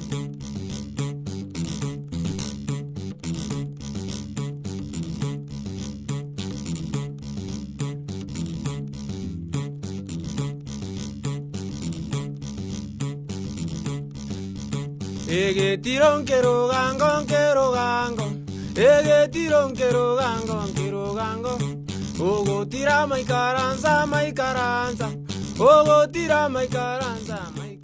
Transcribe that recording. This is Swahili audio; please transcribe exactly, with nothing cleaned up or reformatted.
Ege tiron kero gangon kero gangon, ege tiron kero gangon kero gangon. Ogo tira mai karanza mai karanza, ogo tira mai karanza mai